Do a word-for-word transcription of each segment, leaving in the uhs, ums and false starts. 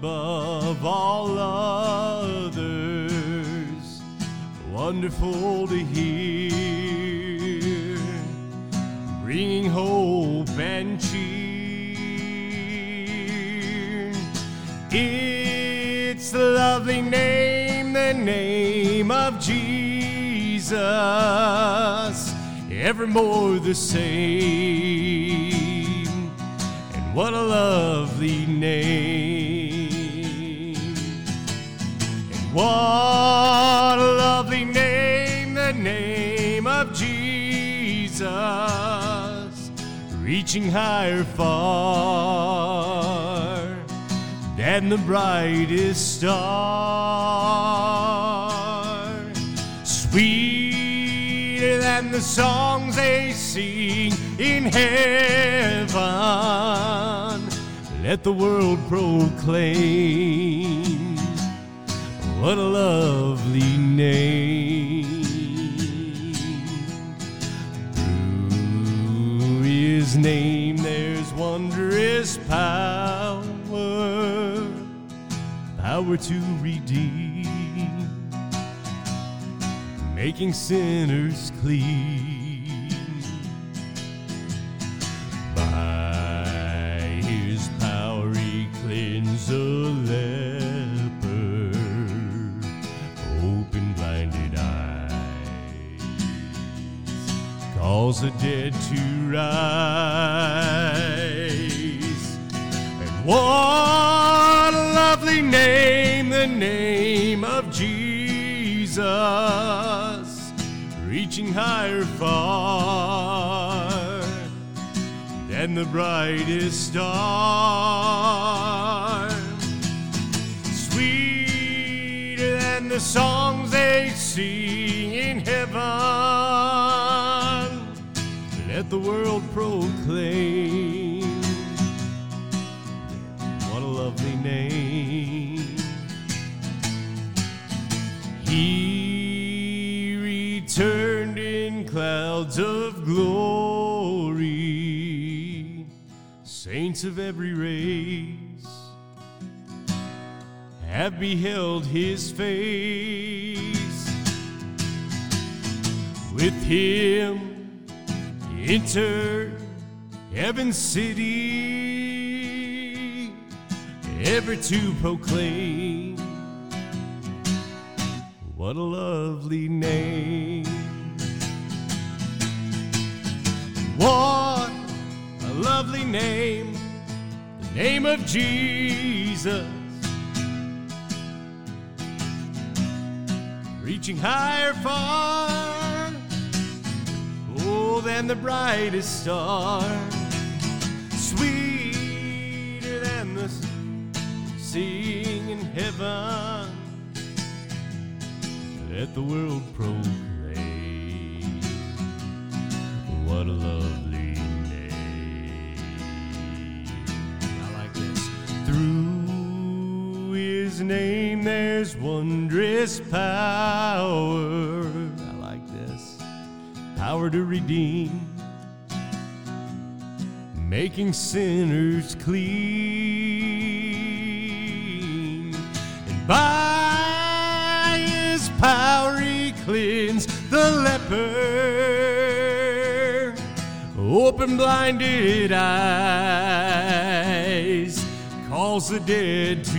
above all others. Wonderful to hear, bringing hope and cheer. It's the lovely name, the name of Jesus, evermore the same. And what a lovely name. And what a lovely name, the name of Jesus, reaching higher far than the brightest star, sweeter than the songs they sing in heaven. Let the world proclaim, what a lovely name. Through his name there's wondrous power, power to redeem, making sinners clean. By his power he cleansed a leper, open blinded eyes, calls the dead to rise. And what a lovely name, the name of Jesus, reaching higher far than the brightest star, sweeter than the songs they sing in heaven. Let the world proclaim, what a lovely name. He returned in clouds of glory. Saints of every race have beheld his face. With him enter heaven's city, ever to proclaim, what a lovely name. What a lovely name, the name of Jesus, reaching higher far, oh, than the brightest star, sweeter than the sing in heaven. Let the world proclaim, what a lovely name. I like this. Through his name there's wondrous power. I like this. Power to redeem, making sinners clean. And by his power he cleansed the leper, open blinded eyes, calls the dead to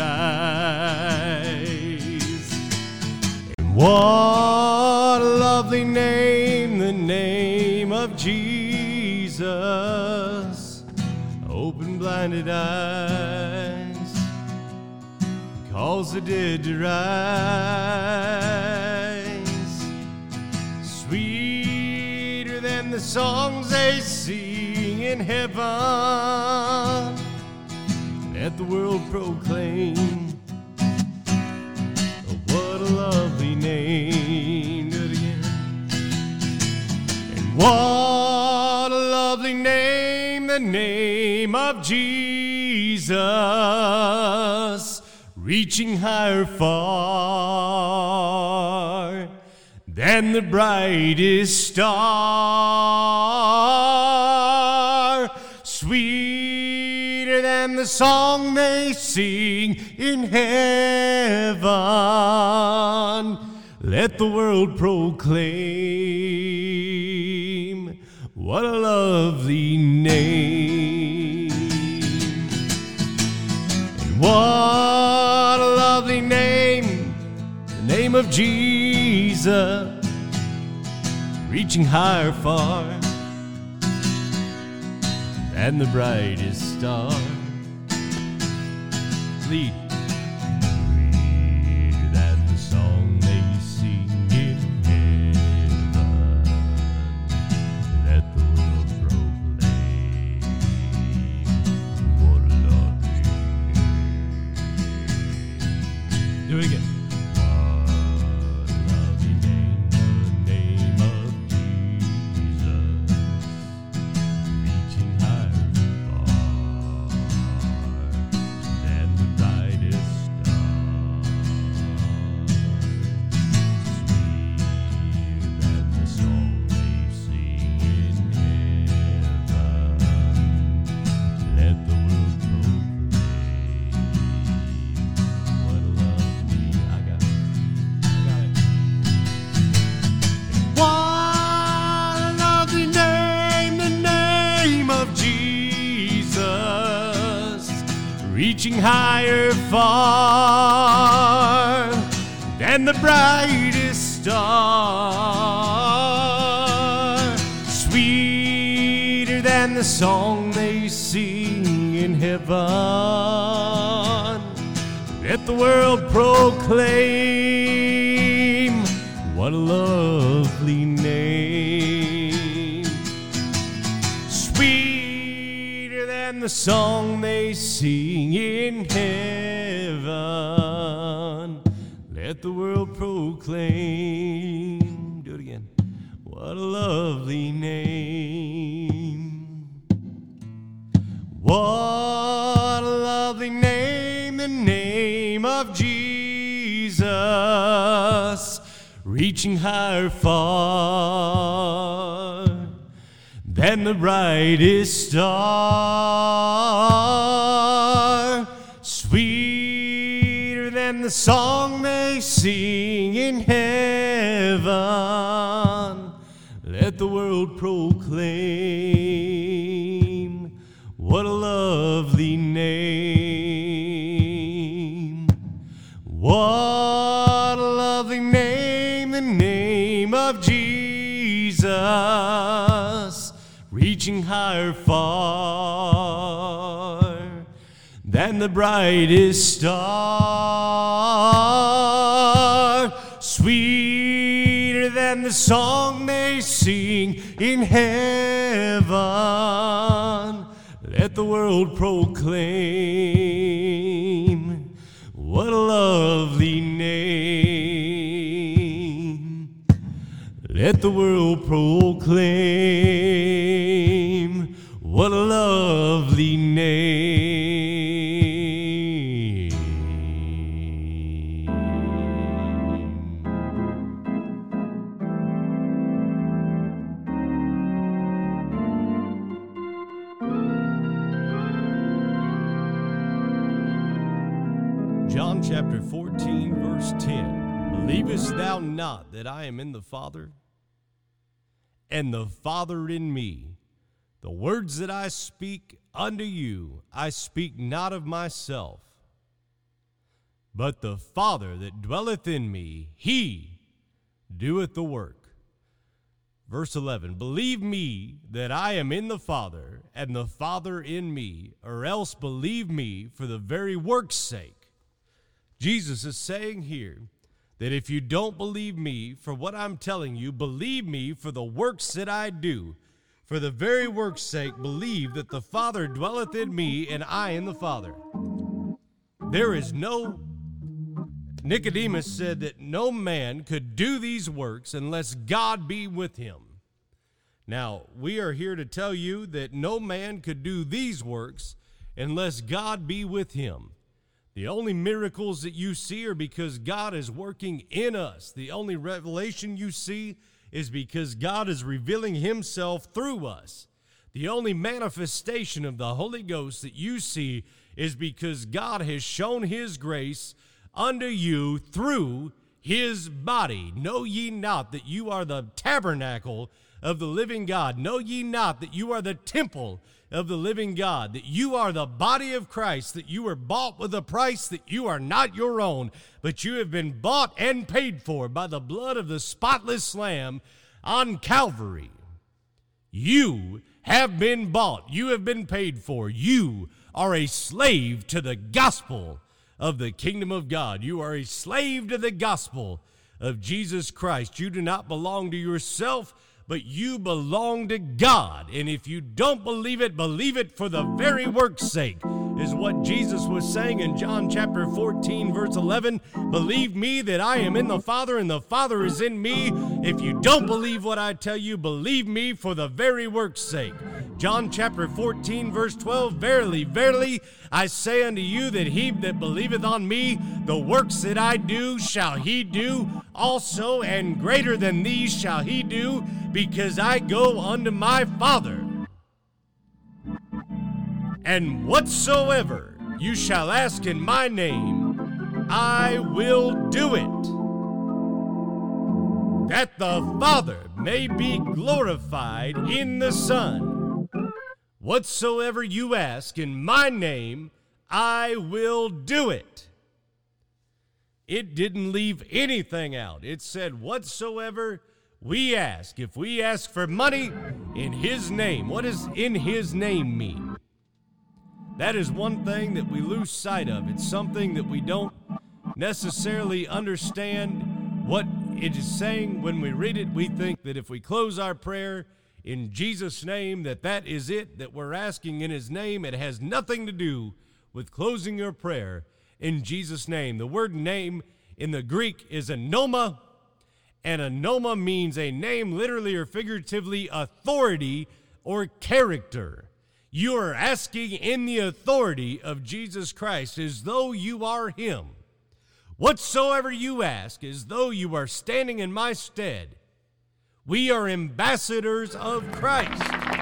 rise. And what a lovely name, the name of Jesus, open blinded eyes, calls the dead to rise, sweeter than the songs they sing in heaven. Let the world proclaim, what a lovely name. Do it again. And what a lovely name, the name of Jesus, reaching higher far than the brightest star, sweeter than than the song they sing in heaven. Let the world proclaim what a lovely name. And what a lovely name, the name of Jesus, reaching higher far than the brightest star. Lead. Sweeter than the song they sing in heaven. Let the world proclaim what a lovely name. Do it again. Reaching higher far than the brightest star. Sweeter than the song they sing in heaven. Let the world proclaim what a lovely name. Sweeter than the song they sing in heaven. Let the world proclaim. Do it again. What a lovely name. What a lovely name, the name of Jesus, reaching higher far than the brightest star. Sweeter than the song they sing in heaven. Let the world proclaim what a lovely name. What a lovely name, the name of Jesus, reaching higher far than the brightest star. Sweeter than the song they sing in heaven. Let the world proclaim what a lovely name. Let the world proclaim what a lovely name. John chapter fourteen, verse ten. Believest thou not that I am in the Father, and the Father in me? The words that I speak unto you, I speak not of myself, but the Father that dwelleth in me, he doeth the work. Verse eleven, believe me that I am in the Father, and the Father in me, or else believe me for the very work's sake. Jesus is saying here that if you don't believe me for what I'm telling you, believe me for the works that I do. For the very work's sake, believe that the Father dwelleth in me and I in the Father. There is no, Nicodemus said that no man could do these works unless God be with him. Now, we are here to tell you that no man could do these works unless God be with him. The only miracles that you see are because God is working in us. The only revelation you see is because God is revealing himself through us. The only manifestation of the Holy Ghost that you see is because God has shown his grace unto you through his body. Know ye not that you are the tabernacle of the living God? Know ye not that you are the temple of the living God, that you are the body of Christ, that you were bought with a price, that you are not your own, but you have been bought and paid for by the blood of the spotless Lamb on Calvary. You have been bought. You have been paid for. You are a slave to the gospel of the kingdom of God. You are a slave to the gospel of Jesus Christ. You do not belong to yourself, but you belong to God. And if you don't believe it, believe it for the very work's sake, is what Jesus was saying in John chapter fourteen, verse eleven. Believe me that I am in the Father and the Father is in me. If you don't believe what I tell you, believe me for the very work's sake. John chapter fourteen, verse twelve, verily, verily, I say unto you that he that believeth on me, the works that I do shall he do also, and greater than these shall he do, because I go unto my Father. And whatsoever you shall ask in my name, I will do it, that the Father may be glorified in the Son. Whatsoever you ask in my name, I will do it. It didn't leave anything out. It said, whatsoever we ask. If we ask for money in his name, what does in his name mean? That is one thing that we lose sight of. It's something that we don't necessarily understand what it is saying. When we read it, we think that if we close our prayer in Jesus' name, that that is it, that we're asking in his name. It has nothing to do with closing your prayer in Jesus' name. The word name in the Greek is anoma, and anoma means a name, literally or figuratively, authority or character. You are asking in the authority of Jesus Christ as though you are him. Whatsoever you ask, as though you are standing in my stead. We are ambassadors of Christ.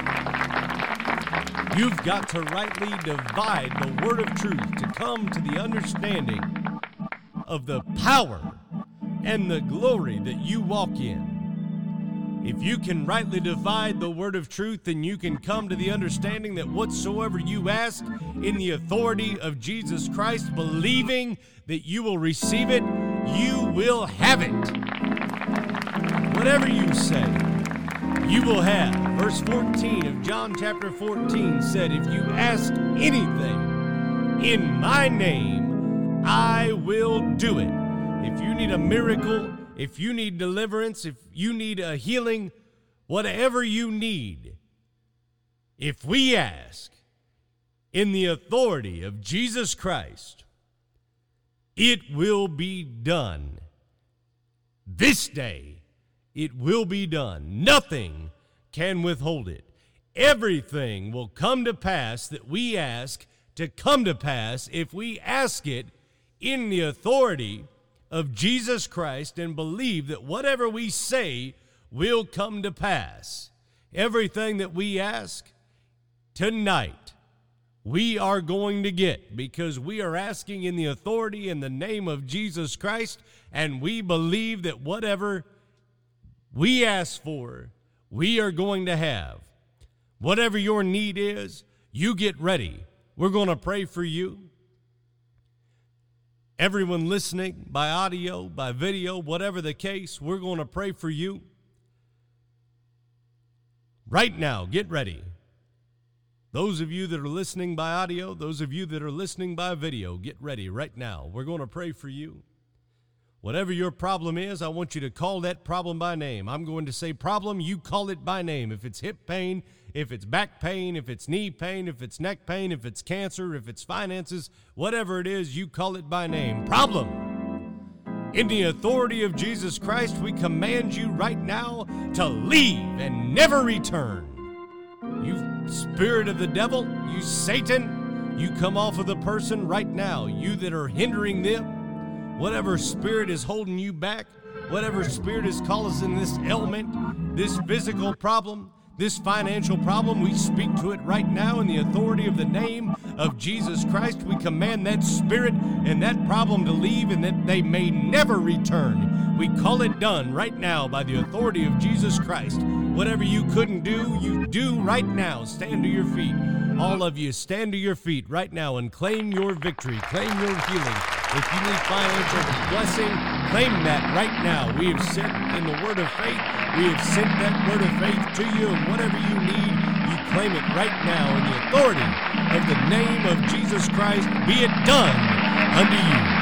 You've got to rightly divide the word of truth to come to the understanding of the power and the glory that you walk in. If you can rightly divide the word of truth, then you can come to the understanding that whatsoever you ask in the authority of Jesus Christ, believing that you will receive it, you will have it. Whatever you say, you will have. Verse fourteen of John chapter fourteen said, if you ask anything in my name, I will do it. If you need a miracle, if you need deliverance, if you need a healing, whatever you need, if we ask in the authority of Jesus Christ, it will be done. This day, it will be done. Nothing can withhold it. Everything will come to pass that we ask to come to pass if we ask it in the authority of Jesus Christ and believe that whatever we say will come to pass. Everything that we ask tonight, we are going to get, because we are asking in the authority in the name of Jesus Christ, and we believe that whatever we ask for, we are going to have. Whatever your need is, you get ready. We're going to pray for you. Everyone listening by audio, by video, whatever the case, we're going to pray for you. Right now, get ready. Those of you that are listening by audio, those of you that are listening by video, get ready right now. We're going to pray for you. Whatever your problem is, I want you to call that problem by name. I'm going to say problem, you call it by name. If it's hip pain, if it's back pain, if it's knee pain, if it's neck pain, if it's cancer, if it's finances, whatever it is, you call it by name. Problem. In the authority of Jesus Christ, we command you right now to leave and never return. You spirit of the devil, you Satan, you come off of the person right now. You that are hindering them, whatever spirit is holding you back, whatever spirit is causing this ailment, this physical problem, this financial problem, we speak to it right now in the authority of the name of Jesus Christ. We command that spirit and that problem to leave and that they may never return. We call it done right now by the authority of Jesus Christ. Whatever you couldn't do, you do right now. Stand to your feet. All of you, stand to your feet right now and claim your victory. Claim your healing. If you need financial blessing, claim that right now. We have sent in the word of faith. We have sent that word of faith to you, and whatever you need, you claim it right now in the authority of the name of Jesus Christ. Be it done unto you.